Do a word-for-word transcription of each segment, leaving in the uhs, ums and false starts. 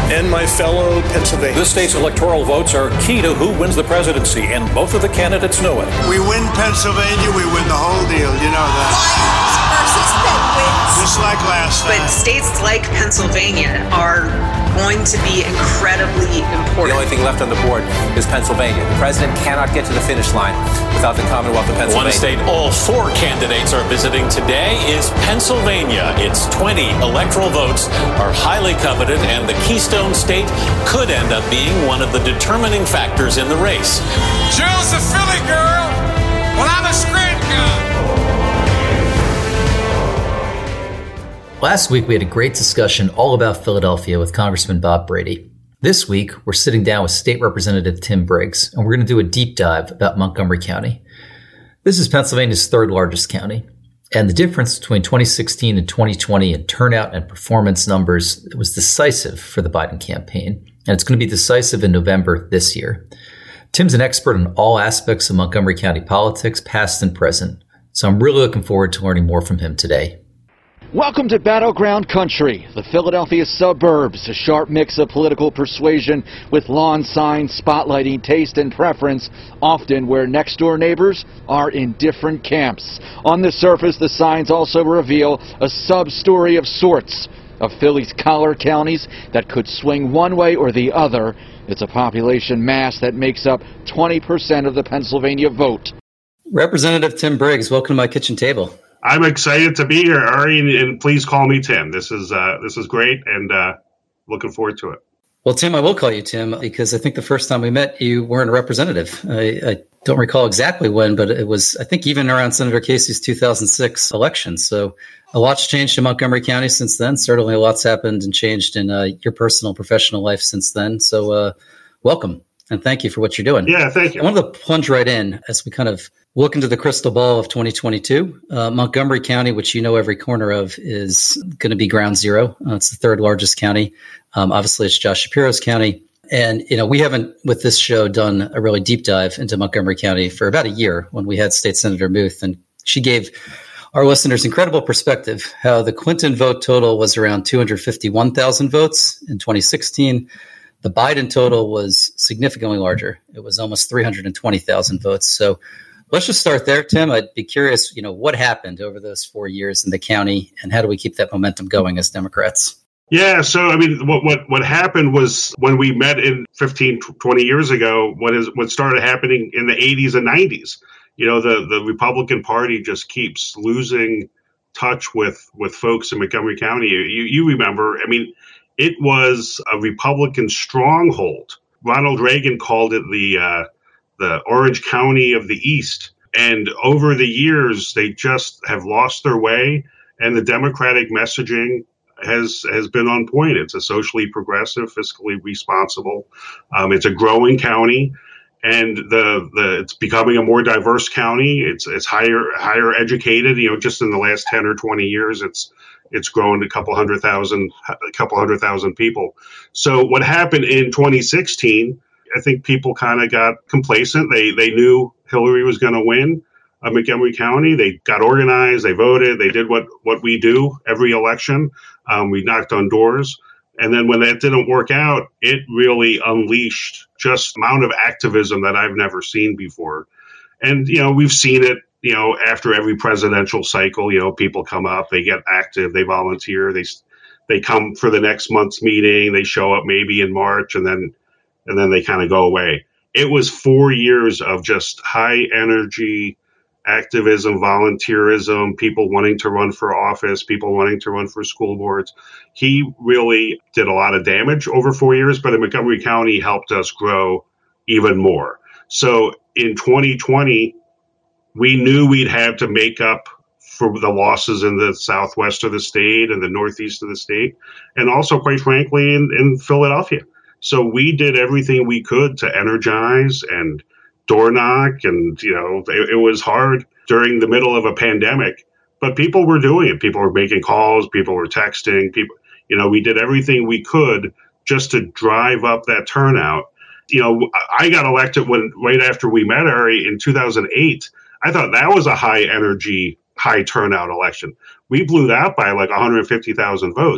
and my fellow Pennsylvanians. This state's electoral votes are key to who wins the presidency, and both of the candidates know it. We win Pennsylvania, we win the whole deal. You know that. Lions versus Penguins. Just like last time. But states like Pennsylvania are going to be incredibly important. The only thing left on the board is Pennsylvania. The president cannot get to the finish line without the Commonwealth of Pennsylvania. One state all four candidates are visiting today is Pennsylvania. Its twenty electoral votes are highly coveted, and the Keystone State could end up being one of the determining factors in the race. Jill's a Philly girl. Well, I'm a Scranton guy. Last week, we had a great discussion all about Philadelphia with Congressman Bob Brady. This week, we're sitting down with State Representative Tim Briggs, and we're going to do a deep dive about Montgomery County. This is Pennsylvania's third largest county, and the difference between twenty sixteen and twenty twenty in turnout and performance numbers was decisive for the Biden campaign, and it's going to be decisive in November this year. Tim's an expert in all aspects of Montgomery County politics, past and present, so I'm really looking forward to learning more from him today. Welcome to Battleground Country, the Philadelphia suburbs, a sharp mix of political persuasion with lawn signs spotlighting taste and preference, often where next-door neighbors are in different camps. On the surface, the signs also reveal a sub-story of sorts of Philly's collar counties that could swing one way or the other. It's a population mass that makes up twenty percent of the Pennsylvania vote. Representative Tim Briggs, welcome to my kitchen table. I'm excited to be here, Ari, and, and please call me Tim. This is uh, this is great, and uh, looking forward to it. Well, Tim, I will call you Tim because I think the first time we met, you weren't a representative. I, I don't recall exactly when, but it was, I think, even around Senator Casey's two thousand six election. So a lot's changed in Montgomery County since then. Certainly a lot's happened and changed in uh, your personal, professional life since then. So uh, welcome. And thank you for what you're doing. Yeah, thank you. I wanted to plunge right in as we kind of look into the crystal ball of twenty twenty-two. Uh, Montgomery County, which you know every corner of, is going to be ground zero. Uh, it's the third largest county. Um, obviously, it's Josh Shapiro's county. And, you know, we haven't, with this show, done a really deep dive into Montgomery County for about a year when we had State Senator Muth. And she gave our listeners incredible perspective how the Clinton vote total was around two hundred fifty-one thousand votes in twenty sixteen. The Biden total was significantly larger. It was almost three hundred twenty thousand votes. So let's just start there, Tim. I'd be curious, you know, what happened over those four years in the county, and how do we keep that momentum going as Democrats? Yeah, so I mean, what what what happened was when we met in fifteen, twenty years ago, what is what started happening in the eighties and nineties. You know, the, the Republican Party just keeps losing touch with with folks in Montgomery County. You you remember, I mean, it was a Republican stronghold. Ronald Reagan called it the uh, the Orange County of the East. And over the years, they just have lost their way. And the Democratic messaging has has been on point. It's a socially progressive, fiscally responsible. Um, it's a growing county, and the the it's becoming a more diverse county. It's it's higher higher educated. You know, just in the last ten or twenty years, it's It's grown to a couple hundred thousand, a couple hundred thousand people. So what happened in twenty sixteen, I think people kind of got complacent. They they knew Hillary was going to win uh, Montgomery County. They got organized. They voted. They did what, what we do every election. Um, we knocked on doors. And then when that didn't work out, it really unleashed just amount of activism that I've never seen before. And, you know, we've seen it. You know, after every presidential cycle, you know, people come up, they get active, they volunteer, they they come for the next month's meeting, they show up maybe in March, and then and then they kind of go away. It was four years of just high energy activism, volunteerism, people wanting to run for office, people wanting to run for school boards. He really did a lot of damage over four years, but in Montgomery County helped us grow even more. So in twenty twenty, we knew we'd have to make up for the losses in the southwest of the state and the northeast of the state, and also, quite frankly, in, in Philadelphia. So we did everything we could to energize and door knock, and, you know, it, it was hard during the middle of a pandemic, but people were doing it. People were making calls, people were texting, people, you know, we did everything we could just to drive up that turnout. You know, I got elected when right after we met, Ari, in two thousand eight. I thought that was a high energy, high turnout election. We blew that by like one hundred fifty thousand votes.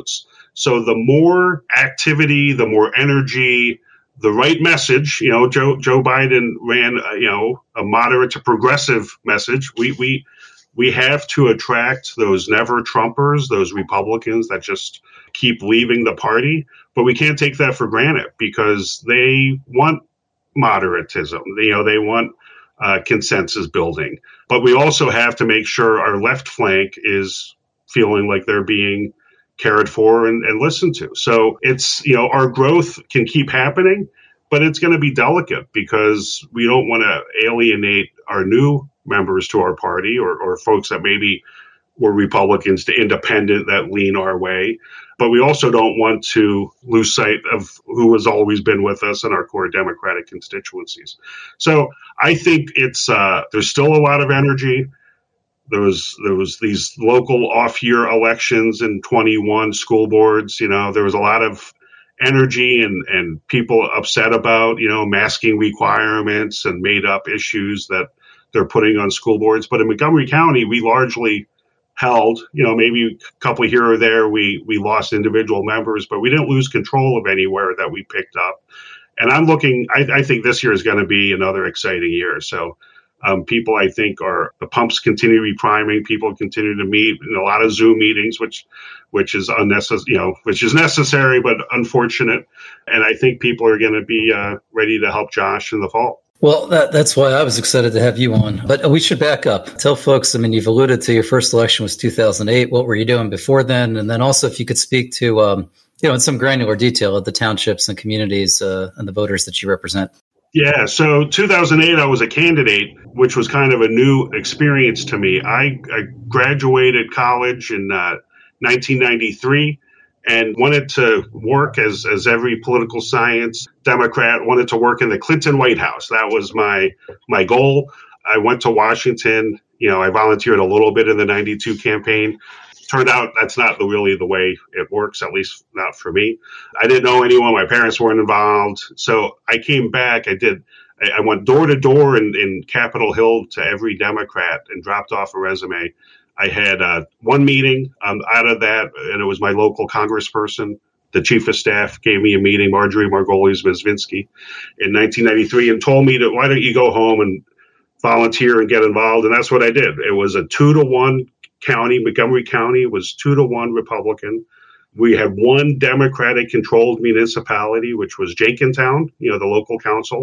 So the more activity, the more energy, the right message, you know, Joe Joe Biden ran, uh, you know, a moderate to progressive message. We we we have to attract those never Trumpers, those Republicans that just keep leaving the party. But we can't take that for granted because they want moderatism. You know, they want uh, consensus building. But we also have to make sure our left flank is feeling like they're being cared for and, and listened to. So it's, you know, our growth can keep happening, but it's going to be delicate because we don't want to alienate our new members to our party or, or folks that maybe were Republicans to independent that lean our way. But we also don't want to lose sight of who has always been with us in our core Democratic constituencies. So I think it's uh, there's still a lot of energy. There was there was these local off-year elections in twenty-one school boards. You know, there was a lot of energy and, and people upset about, you know, masking requirements and made up issues that they're putting on school boards. But in Montgomery County, we largely held, you know, maybe a couple here or there, we we lost individual members, but we didn't lose control of anywhere that we picked up. And I'm looking, I, I think this year is going to be another exciting year. So um, people, I think, are, the pumps continue to be priming. People continue to meet in a lot of Zoom meetings, which which is unnecessary, you know, which is necessary, but unfortunate. And I think people are going to be uh, ready to help Josh in the fall. Well, that, that's why I was excited to have you on. But we should back up. Tell folks, I mean, you've alluded to your first election was two thousand eight. What were you doing before then? And then also if you could speak to, um, you know, in some granular detail of the townships and communities uh, and the voters that you represent. Yeah, so two thousand eight, I was a candidate, which was kind of a new experience to me. I, I graduated college in uh, nineteen ninety-three. And wanted to work as, as every political science Democrat wanted to work in the Clinton White House. That was my my goal. I went to Washington. You know, I volunteered a little bit in the ninety-two campaign. Turned out that's not the, really the way it works, at least not for me. I didn't know anyone. My parents weren't involved. So I came back. I did. I, I went door to door in, in Capitol Hill to every Democrat and dropped off a resume. I had uh, one meeting um, out of that, and it was my local congressperson. The chief of staff gave me a meeting, Marjorie Margolis-Mezvinsky, in nineteen ninety-three, and told me that why don't you go home and volunteer and get involved? And that's what I did. It was a two to one county. Montgomery County was two to one Republican. We had one Democratic-controlled municipality, which was Jenkintown, you know, the local council.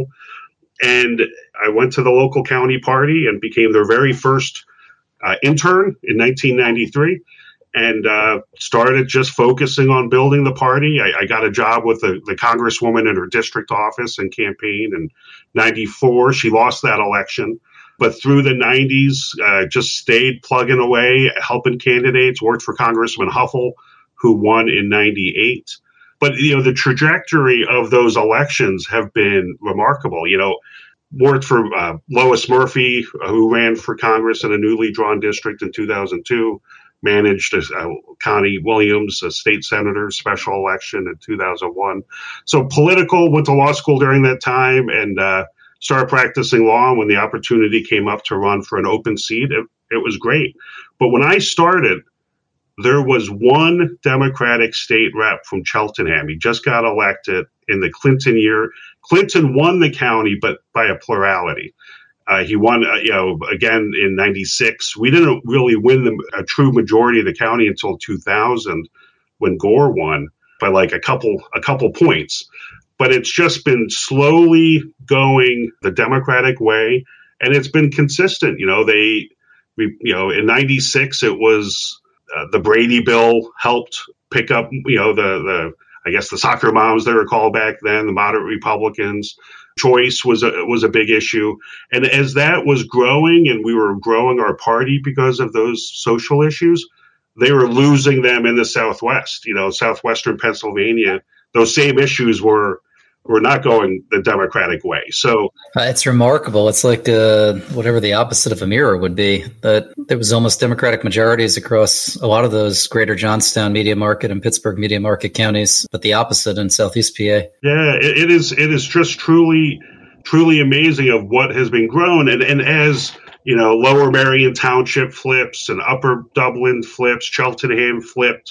And I went to the local county party and became their very first Uh, intern in nineteen ninety-three and uh, started just focusing on building the party. I, I got a job with the, the congresswoman in her district office and campaign in ninety-four. She lost that election. But through the nineties, uh, just stayed plugging away, helping candidates, worked for Congressman Huffle, who won in ninety-eight. But, you know, the trajectory of those elections have been remarkable. You know, worked for uh, Lois Murphy, uh, who ran for Congress in a newly drawn district in two thousand two, managed uh, Connie Williams, a state senator, special election in two thousand one. So political, went to law school during that time and uh, started practicing law. When the opportunity came up to run for an open seat, it, it was great. But when I started, there was one Democratic state rep from Cheltenham. He just got elected in the Clinton year. Clinton won the county, but by a plurality. Uh, he won, uh, you know, again in ninety-six. We didn't really win the, a true majority of the county until two thousand, when Gore won by like a couple a couple points. But it's just been slowly going the Democratic way, and it's been consistent. You know, they, we, you know, in ninety-six it was uh, the Brady bill helped pick up, you know, the the. I guess the soccer moms they were called back then, the moderate Republicans. Choice was a, was a big issue. And as that was growing and we were growing our party because of those social issues, they were losing them in the Southwest. You know, southwestern Pennsylvania, those same issues were were not going the Democratic way. So uh, it's remarkable. It's like uh, whatever the opposite of a mirror would be, that there was almost Democratic majorities across a lot of those greater Johnstown media market and Pittsburgh media market counties, but the opposite in Southeast P A. Yeah, it, it is. It is just truly, truly amazing of what has been grown. And, and as, you know, Lower Merion Township flips and Upper Dublin flips, Cheltenham flipped,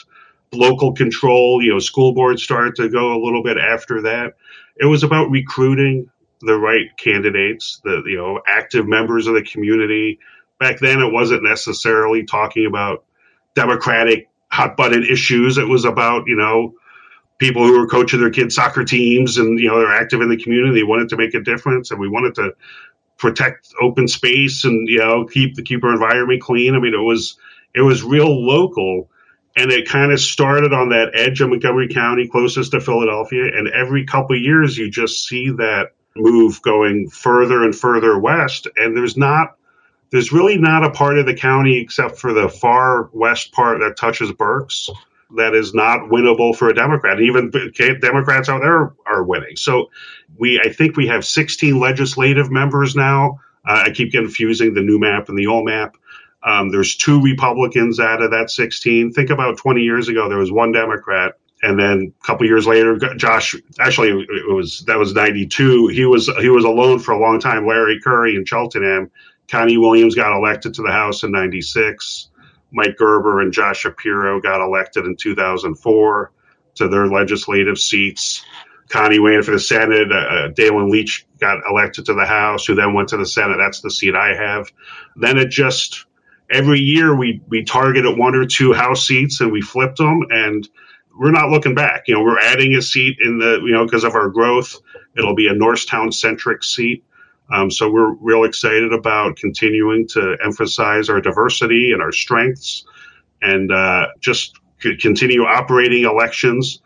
local control. You know, school boards started to go a little bit after that. It was about recruiting the right candidates, the, you know, active members of the community. Back then, it wasn't necessarily talking about Democratic hot-button issues. It was about, you know, people who were coaching their kids' soccer teams and, you know, they're active in the community. They wanted to make a difference, and we wanted to protect open space and, you know, keep the keep our environment clean. I mean, it was it was real local, and it kind of started on that edge of Montgomery County, closest to Philadelphia. And every couple of years, you just see that move going further and further west. And there's not there's really not a part of the county except for the far west part that touches Berks that is not winnable for a Democrat. Even Democrats out there are winning. So we, I think we have sixteen legislative members now. Uh, I keep confusing the new map and the old map. Um, there's two Republicans out of that sixteen. Think about twenty years ago, there was one Democrat. And then a couple years later, Josh, actually it was, that was ninety-two. He was, he was alone for a long time. Larry Curry in Cheltenham. Connie Williams got elected to the House in ninety-six. Mike Gerber and Josh Shapiro got elected in two thousand four to their legislative seats. Connie ran for the Senate. Uh, Dalen Leach got elected to the House, who then went to the Senate. That's the seat I have. Then it just, every year we, we targeted one or two House seats and we flipped them, and we're not looking back. You know, we're adding a seat in the, you know, because of our growth. It'll be a Norristown-centric seat. Um, so we're real excited about continuing to emphasize our diversity and our strengths and uh, just c- continue operating elections.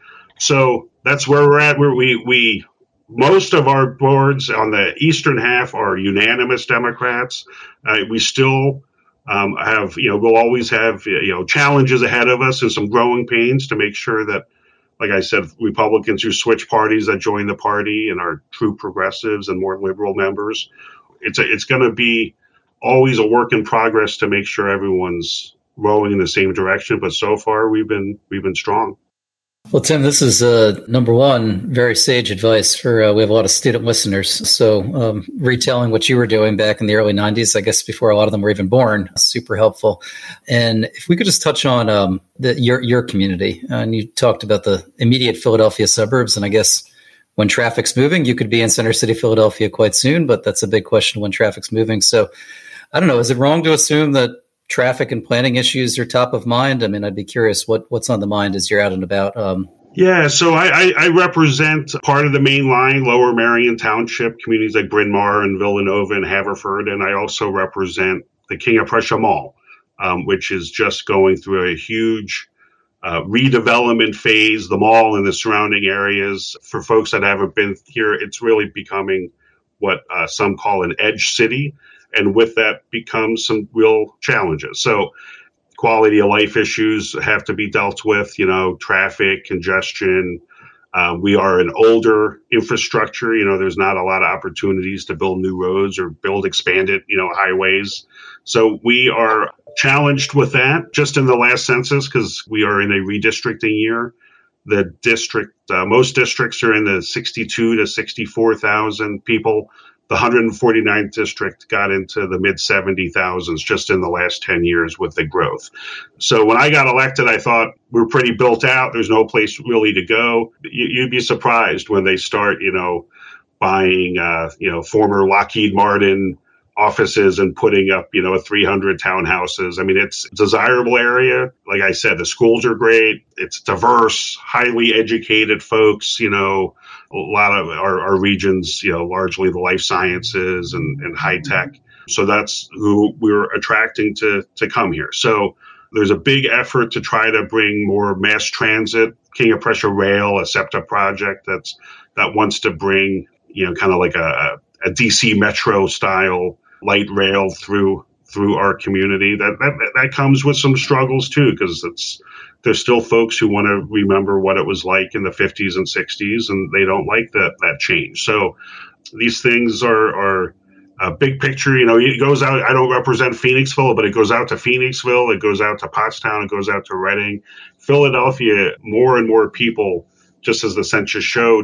So that's where we're at. Where we, we most of our boards on the eastern half are unanimous Democrats. Uh, we still um, have, you know, we'll always have, you know, challenges ahead of us and some growing pains to make sure that, like I said, Republicans who switch parties that join the party and are true progressives and more liberal members. It's a, it's going to be always a work in progress to make sure everyone's rowing in the same direction. But so far, we've been we've been strong. Well, Tim, this is uh, number one, very sage advice for, uh, we have a lot of student listeners. So um, retelling what you were doing back in the early nineties, I guess before a lot of them were even born, super helpful. And if we could just touch on um, the, your your community, uh, and you talked about the immediate Philadelphia suburbs, and I guess when traffic's moving, you could be in Center City, Philadelphia quite soon, but that's a big question when traffic's moving. So I don't know, is it wrong to assume that traffic and planning issues are top of mind? I mean, I'd be curious what, what's on the mind as you're out and about. Um, yeah, so I, I, I represent part of the main line, Lower Marion Township, communities like Bryn Mawr and Villanova and Haverford. And I also represent the King of Prussia Mall, um, which is just going through a huge uh, redevelopment phase. The mall and the surrounding areas, for folks that haven't been here, it's really becoming what uh, some call an edge city. And with that becomes some real challenges. So quality of life issues have to be dealt with, you know, traffic, congestion. Uh, we are an older infrastructure. You know, there's not a lot of opportunities to build new roads or build expanded, you know, highways. So we are challenged with that just in the last census because we are in a redistricting year. The district, uh, most districts are in the sixty-two to sixty-four thousand people. The one hundred forty-ninth district got into the mid seventy thousands just in the last ten years with the growth. So when I got elected, I thought we're pretty built out. There's no place really to go. You'd be surprised when they start, you know, buying, uh, you know, former Lockheed Martin offices and putting up, you know, three hundred townhouses. I mean, it's a desirable area. Like I said, the schools are great. It's diverse, highly educated folks, you know. A lot of our, our regions, you know, largely the life sciences and, and high tech. So that's who we're attracting to, to come here. So there's a big effort to try to bring more mass transit, King of Prussia Rail, a SEPTA project that's that wants to bring, you know, kind of like a, a D C Metro style light rail through through our community. That that, that comes with some struggles too, because it's there's still folks who want to remember what it was like in the fifties and sixties, and they don't like that that change. So these things are are a big picture. You know, it goes out. I don't represent Phoenixville, but it goes out to Phoenixville. It goes out to Pottstown. It goes out to Reading. Philadelphia, more and more people, just as the census showed,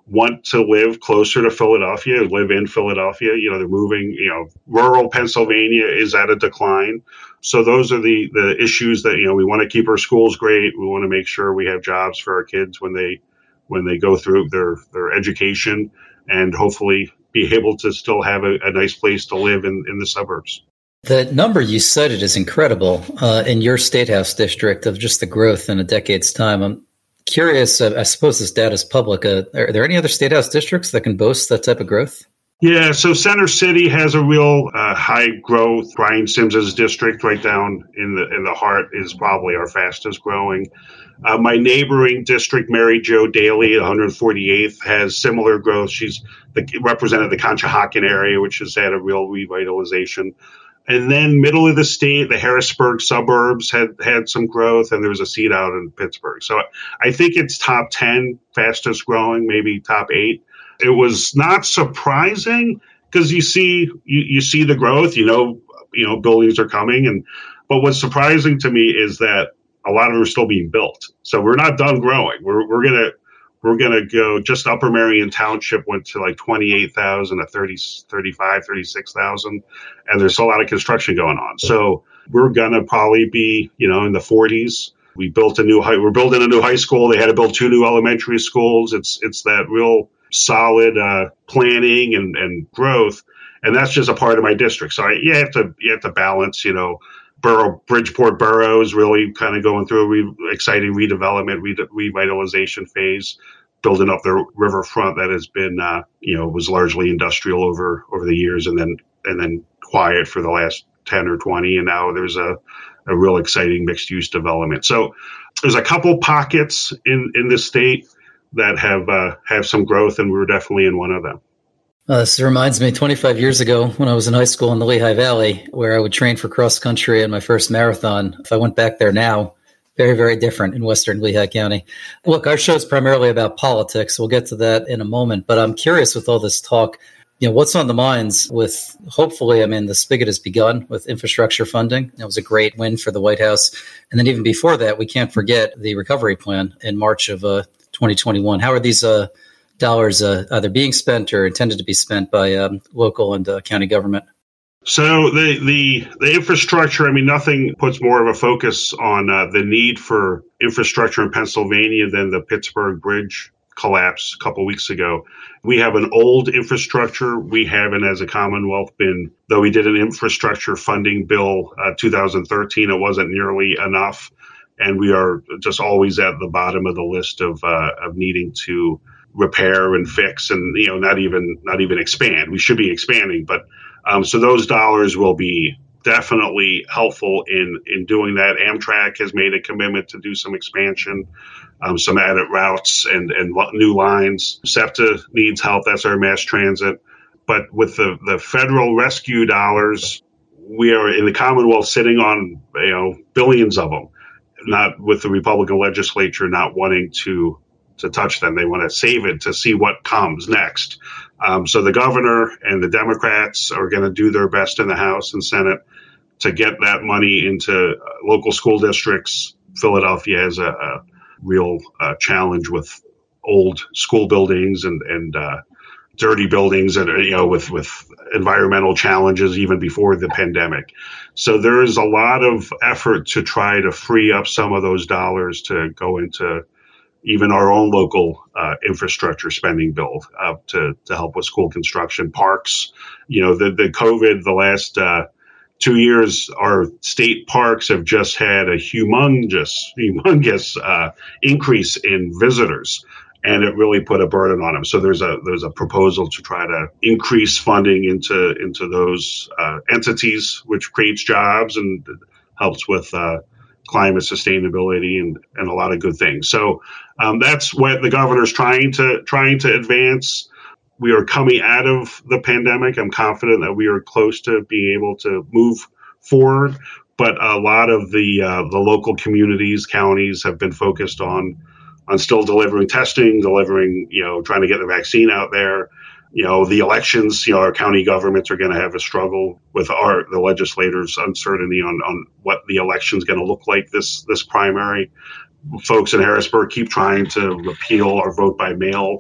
want to live closer to Philadelphia, live in Philadelphia. You know, they're moving, you know, rural Pennsylvania is at a decline. So those are the, the issues that, you know, we want to keep our schools great. We want to make sure we have jobs for our kids when they when they go through their, their education, and hopefully be able to still have a, a nice place to live in, in the suburbs. The number you cited is incredible uh, in your State House district of just the growth in a decade's time. I'm curious, uh, I suppose this data is public. Uh, are there any other State House districts that can boast that type of growth? Yeah, so Center City has a real uh, high growth. Brian Sims's district right down in the in the heart is probably our fastest growing. Uh, my neighboring district, Mary Jo Daley, one hundred forty-eighth, has similar growth. She's the, represented the Conshohocken area, which has had a real revitalization. And then middle of the state, the Harrisburg suburbs had had some growth, and there was a seat out in Pittsburgh. So I think it's top ten fastest growing, maybe top eight. It was not surprising because you see you, you see the growth, you know, you know, buildings are coming. And but what's surprising to me is that a lot of them are still being built. So we're not done growing. We're we're gonna we're gonna go just Upper Merion Township went to like twenty-eight thousand to thirty, thirty-five, thirty-six thousand. And there's a lot of construction going on. So we're gonna probably be, you know, in the forties. We built a new high, we're building a new high school. They had to build two new elementary schools. It's it's that real solid uh, planning and, and growth, and that's just a part of my district. So I, you have to you have to balance. You know, Borough Bridgeport Borough is really kind of going through a re- exciting redevelopment, re- revitalization phase, building up the riverfront that has been uh, you know was largely industrial over over the years, and then and then quiet for the last ten or twenty, and now there's a a real exciting mixed use development. So there's a couple pockets in in the state that have uh, have some growth, and we were definitely in one of them. Uh, this reminds me, twenty-five years ago, when I was in high school in the Lehigh Valley, where I would train for cross country in my first marathon. If I went back there now, very, very different in Western Lehigh County. Look, our show is primarily about politics. We'll get to that in a moment, but I'm curious with all this talk, you know, what's on the minds with, hopefully, I mean, the spigot has begun with infrastructure funding. It was a great win for the White House. And then even before that, we can't forget the recovery plan in March of uh, twenty twenty-one. How are these uh, dollars uh, either being spent or intended to be spent by um, local and uh, county government? So the, the the infrastructure, I mean, nothing puts more of a focus on uh, the need for infrastructure in Pennsylvania than the Pittsburgh Bridge collapse a couple weeks ago. We have an old infrastructure. We haven't, as a Commonwealth, been, though we did an infrastructure funding bill uh, two thousand thirteen, it wasn't nearly enough. And we are just always at the bottom of the list of uh, of needing to repair and fix, and you know, not even not even expand. We should be expanding, but um, so those dollars will be definitely helpful in in doing that. Amtrak has made a commitment to do some expansion, um, some added routes and and new lines. SEPTA needs help. That's our mass transit. But with the the federal rescue dollars, we are in the Commonwealth sitting on, you know, billions of them. Not with the Republican legislature not wanting to to touch them. They want to save it to see what comes next. Um, so the governor and the Democrats are going to do their best in the House and Senate to get that money into uh, local school districts. Philadelphia has a, a real uh, challenge with old school buildings and and uh, dirty buildings, and you know, with with environmental challenges even before the pandemic. So there is a lot of effort to try to free up some of those dollars to go into even our own local uh, infrastructure spending bill uh, to to help with school construction, parks. You know, the the COVID, the last uh, two years, our state parks have just had a humongous, humongous uh, increase in visitors. And it really put a burden on them. So there's a there's a proposal to try to increase funding into into those uh, entities, which creates jobs and helps with uh, climate sustainability and, and a lot of good things. So um, that's what the governor's trying to trying to advance. We are coming out of the pandemic. I'm confident that we are close to being able to move forward. But a lot of the uh, the local communities, counties have been focused on. on still delivering testing, delivering, you know, trying to get the vaccine out there. You know, the elections, you know, our county governments are going to have a struggle with our, the legislators' uncertainty on, on what the election is going to look like this, this primary. Folks in Harrisburg keep trying to repeal our vote by mail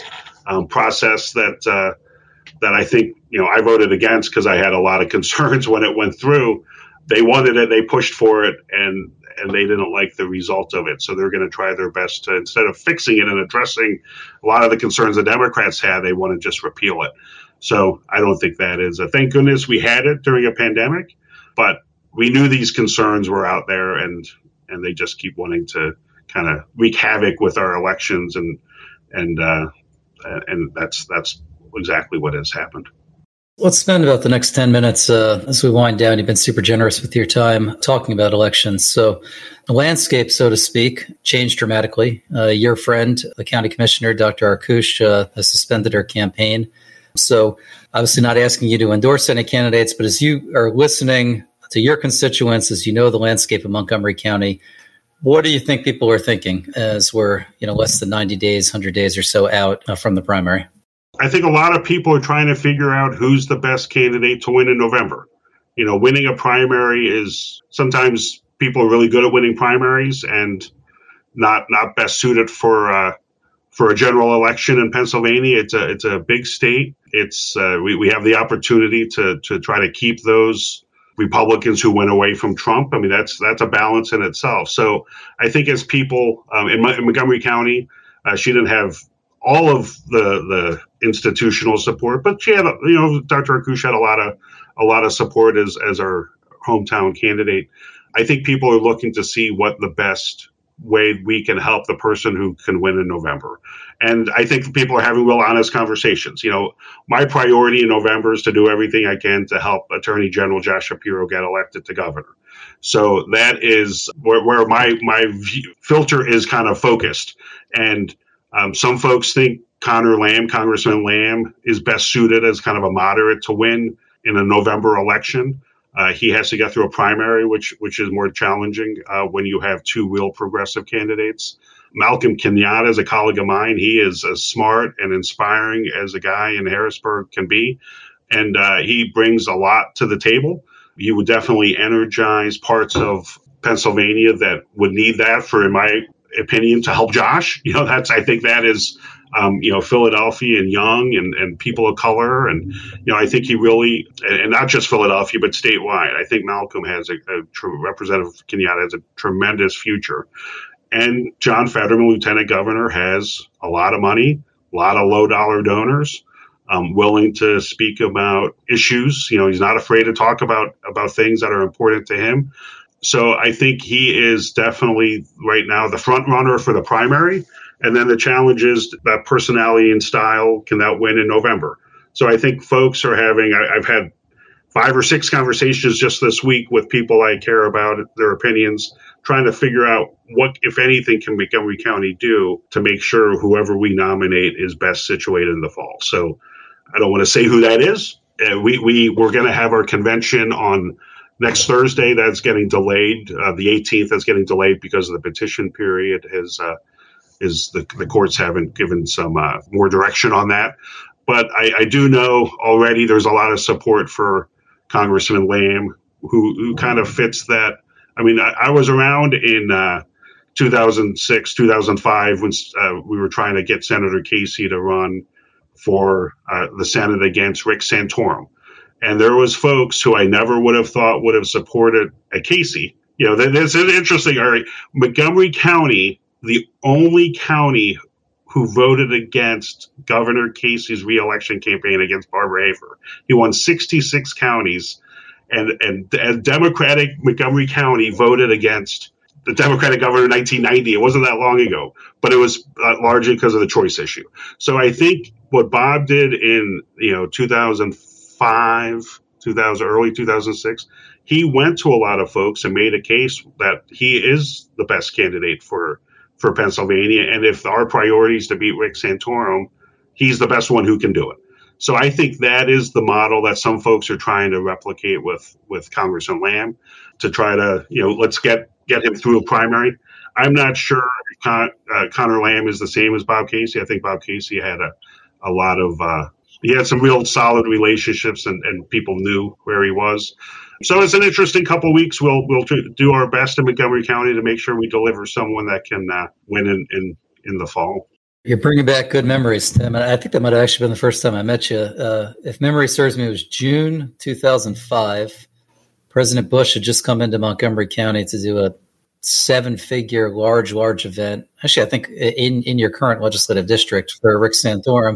um, process that uh, that I think, you know, I voted against because I had a lot of concerns when it went through. They wanted it, they pushed for it, and and they didn't like the result of it. So they're going to try their best to, instead of fixing it and addressing a lot of the concerns the Democrats had, they want to just repeal it. So I don't think that is a, thank goodness we had it during a pandemic, but we knew these concerns were out there, and and they just keep wanting to kind of wreak havoc with our elections, and and uh, and that's that's exactly what has happened. Let's spend about the next ten minutes uh, as we wind down. You've been super generous with your time talking about elections. So the landscape, so to speak, changed dramatically. Uh, your friend, the county commissioner, Doctor Arkush, uh, has suspended her campaign. So obviously not asking you to endorse any candidates, but as you are listening to your constituents, as you know the landscape of Montgomery County, what do you think people are thinking as we're, you know, less than ninety days, one hundred days or so out uh, from the primary? I think a lot of people are trying to figure out who's the best candidate to win in November. You know, winning a primary is sometimes people are really good at winning primaries and not not best suited for uh, for a general election in Pennsylvania. It's a it's a big state. It's uh, we we have the opportunity to to try to keep those Republicans who went away from Trump. I mean, that's that's a balance in itself. So I think as people um, in, in Montgomery County, uh, she didn't have all of the the institutional support, but she had, you know, Doctor Arkush had a lot of a lot of support as as our hometown candidate. I think people are looking to see what the best way we can help the person who can win in November. And I think people are having real honest conversations. You know, my priority in November is to do everything I can to help Attorney General Josh Shapiro get elected to governor. So that is where, where my my view, filter is kind of focused. And um, some folks think Connor Lamb, Congressman Lamb, is best suited as kind of a moderate to win in a November election. Uh, he has to get through a primary, which which is more challenging uh, when you have two real progressive candidates. Malcolm Kenyatta is a colleague of mine. He is as smart and inspiring as a guy in Harrisburg can be, and uh, he brings a lot to the table. He would definitely energize parts of Pennsylvania that would need that for, in my opinion, to help Josh. You know, that's I think that is. Um, you know, Philadelphia and young and, and people of color. And, you know, I think he really, and not just Philadelphia, but statewide, I think Malcolm has a, a true Representative Kenyatta has a tremendous future. And John Fetterman, Lieutenant Governor, has a lot of money, a lot of low dollar donors, um, willing to speak about issues. You know, he's not afraid to talk about, about things that are important to him. So I think he is definitely right now the front runner for the primary. And then the challenge is that personality and style, can that win in November? So I think folks are having, I, I've had five or six conversations just this week with people I care about, their opinions, trying to figure out what, if anything, can Montgomery County do to make sure whoever we nominate is best situated in the fall. So I don't want to say who that is. Uh, we, we, we're going to have our convention on next Thursday. That's getting delayed. Uh, the eighteenth is getting delayed because of the petition period has uh, is the, the courts haven't given some uh, more direction on that. But I, I do know already there's a lot of support for Congressman Lamb, who, who kind of fits that. I mean, I, I was around in uh, two thousand six, two thousand five when uh, we were trying to get Senator Casey to run for uh, the Senate against Rick Santorum. And there was folks who I never would have thought would have supported a Casey. You know, that's interesting. All right, Montgomery County, the only county who voted against Governor Casey's reelection campaign against Barbara Hafer. He won sixty-six counties, and, and, and Democratic Montgomery County voted against the Democratic governor in nineteen ninety. It wasn't that long ago, but it was uh, largely because of the choice issue. So I think what Bob did in, you know, two thousand five, two thousand, early two thousand six, he went to a lot of folks and made a case that he is the best candidate for for Pennsylvania. And if our priority is to beat Rick Santorum, he's the best one who can do it. So I think that is the model that some folks are trying to replicate with, with Congressman Lamb to try to, you know, let's get, get him through a primary. I'm not sure if Con, uh, Connor Lamb is the same as Bob Casey. I think Bob Casey had a, a lot of, uh, he had some real solid relationships and, and people knew where he was. So it's an interesting couple of weeks. We'll we'll do our best in Montgomery County to make sure we deliver someone that can uh, win in, in, in the fall. You're bringing back good memories, Tim. And I think that might have actually been the first time I met you. Uh, if memory serves me, it was June two thousand five. President Bush had just come into Montgomery County to do a seven-figure, large, large event. Actually, I think in, in your current legislative district for Rick Santorum.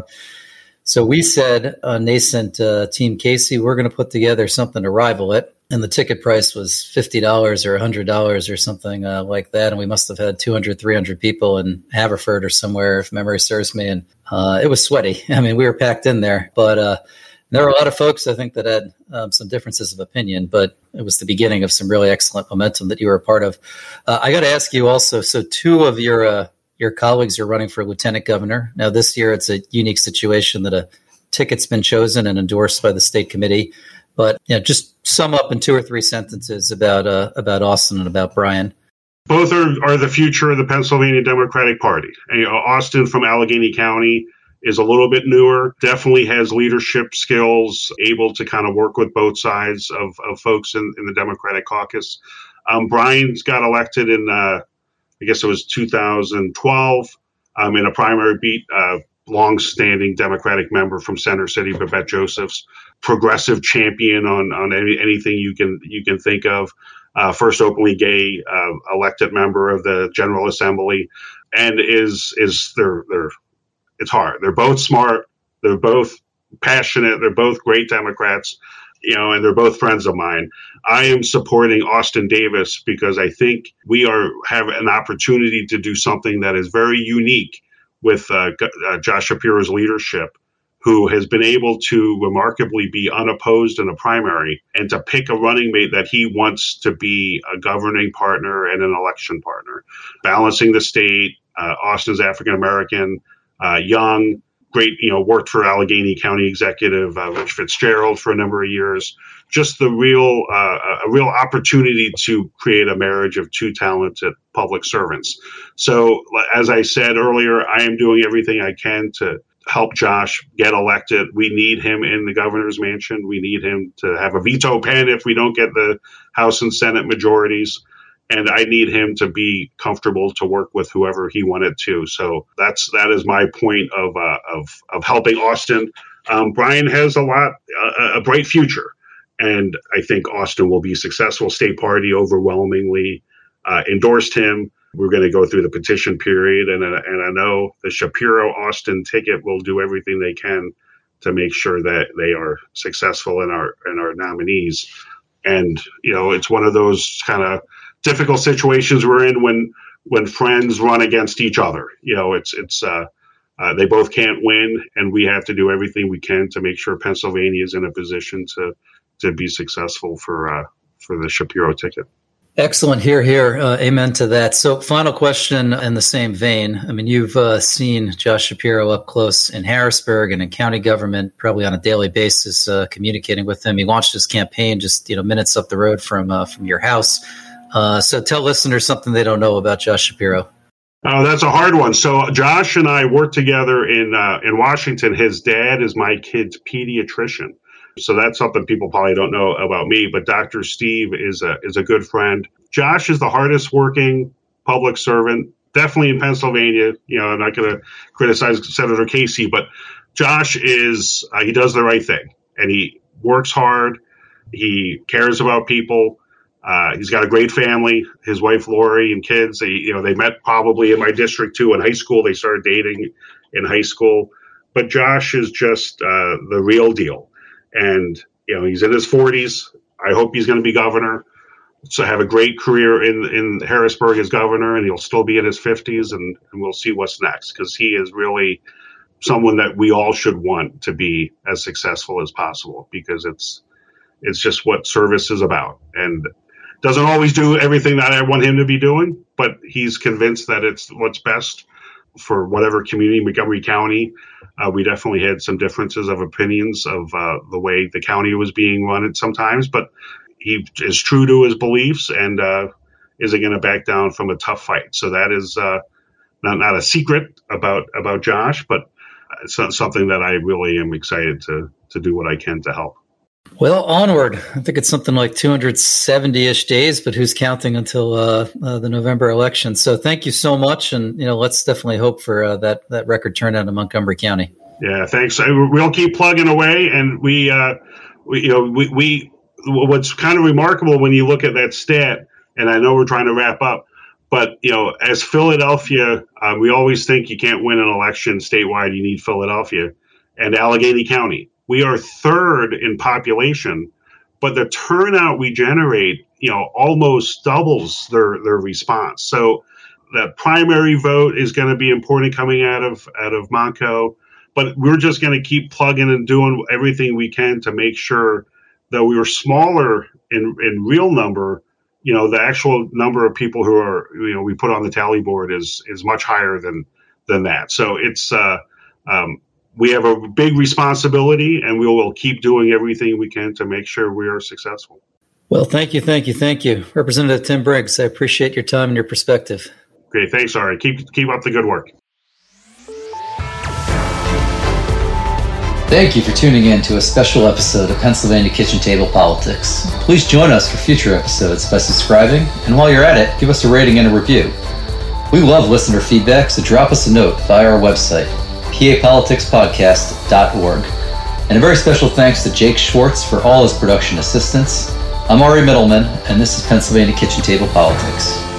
So we said, uh, nascent uh, Team Casey, we're going to put together something to rival it. And the ticket price was fifty dollars or one hundred dollars or something uh, like that. And we must have had two hundred, three hundred people in Haverford or somewhere, if memory serves me. And uh, it was sweaty. I mean, we were packed in there. But uh, there were a lot of folks, I think, that had um, some differences of opinion. But it was the beginning of some really excellent momentum that you were a part of. Uh, I got to ask you also, so two of your uh, your colleagues are running for lieutenant governor. Now, this year, it's a unique situation that a ticket's been chosen and endorsed by the state committee. But you know, just sum up in two or three sentences about uh, about Austin and about Brian. Both are, are the future of the Pennsylvania Democratic Party. And, you know, Austin from Allegheny County is a little bit newer, definitely has leadership skills, able to kind of work with both sides of, of folks in, in the Democratic caucus. Um, Brian's got elected in, uh, I guess it was two thousand twelve, um, in a primary beat. Uh, long-standing Democratic member from Center City, Babette Josephs, progressive champion on on any, anything you can you can think of. Uh, first openly gay uh, elected member of the General Assembly, and is is they're they're it's hard. They're both smart. They're both passionate. They're both great Democrats, you know, and they're both friends of mine. I am supporting Austin Davis because I think we are have an opportunity to do something that is very unique with uh, uh, Josh Shapiro's leadership, who has been able to remarkably be unopposed in a primary and to pick a running mate that he wants to be a governing partner and an election partner. Balancing the state, uh, Austin's African-American, uh, young, great, you know, worked for Allegheny County Executive uh, Rich Fitzgerald for a number of years. Just the real, uh, a real opportunity to create a marriage of two talented public servants. So, as I said earlier, I am doing everything I can to help Josh get elected. We need him in the governor's mansion. We need him to have a veto pen if we don't get the House and Senate majorities. And I need him to be comfortable to work with whoever he wanted to. So that's that is my point of uh, of of helping Austin. Um, Brian has a lot, uh, a bright future, and I think Austin will be successful. State party overwhelmingly uh, endorsed him. We're going to go through the petition period, and uh, and I know the Shapiro Austin ticket will do everything they can to make sure that they are successful in our in our nominees. And you know, it's one of those kind of difficult situations we're in when when friends run against each other. You know, it's it's uh, uh, they both can't win, and we have to do everything we can to make sure Pennsylvania is in a position to to be successful for uh, for the Shapiro ticket. Excellent. Here, here. Uh, amen to that. So final question in the same vein. I mean, you've uh, seen Josh Shapiro up close in Harrisburg and in county government, probably on a daily basis, uh, communicating with him. He launched his campaign just, you know, minutes up the road from uh, from your house. Uh, so tell listeners something they don't know about Josh Shapiro. Oh, that's a hard one. So Josh and I worked together in uh, in Washington. His dad is my kid's pediatrician. So that's something people probably don't know about me, but Doctor Steve is a is a good friend. Josh is the hardest working public servant, definitely in Pennsylvania. You know, I'm not going to criticize Senator Casey, but Josh is, uh, he does the right thing, and he works hard. He cares about people. Uh, he's got a great family, his wife, Lori, and kids. They, you know, they met probably in my district too in high school. They started dating in high school, but Josh is just uh, the real deal. And, you know, he's in his forties. I hope he's going to be governor. So have a great career in, in Harrisburg as governor, and he'll still be in his fifties, and, and we'll see what's next, because he is really someone that we all should want to be as successful as possible, because it's it's just what service is about. And doesn't always do everything that I want him to be doing, but he's convinced that it's what's best for whatever community, Montgomery County. Uh, we definitely had some differences of opinions of uh, the way the county was being run at sometimes, but he is true to his beliefs and uh, isn't going to back down from a tough fight. So that is uh, not not a secret about about Josh, but it's not something that I really am excited to to do what I can to help. Well, onward. I think it's something like two hundred seventy-ish days, but who's counting until uh, uh, the November election? So thank you so much. And, you know, let's definitely hope for uh, that, that record turnout in Montgomery County. Yeah, thanks. We'll keep plugging away. And we, uh, we you know, we, we, what's kind of remarkable when you look at that stat, and I know we're trying to wrap up, but, you know, as Philadelphia, uh, we always think you can't win an election statewide. You need Philadelphia and Allegheny County. We are third in population, but the turnout we generate, you know, almost doubles their, their response. So the primary vote is going to be important coming out of out of Montco, but we're just going to keep plugging and doing everything we can to make sure that we are smaller in, in real number. You know, the actual number of people who are, you know, we put on the tally board is is much higher than than that. So it's uh, um, we have a big responsibility, and we will keep doing everything we can to make sure we are successful. Well, thank you, thank you, thank you. Representative Tim Briggs, I appreciate your time and your perspective. Great, thanks, Ari. Keep, keep up the good work. Thank you for tuning in to a special episode of Pennsylvania Kitchen Table Politics. Please join us for future episodes by subscribing, and while you're at it, give us a rating and a review. We love listener feedback, so drop us a note via our website, p a politics podcast dot org. And a very special thanks to Jake Schwartz for all his production assistance. I'm Ari Middleman, and this is Pennsylvania Kitchen Table Politics.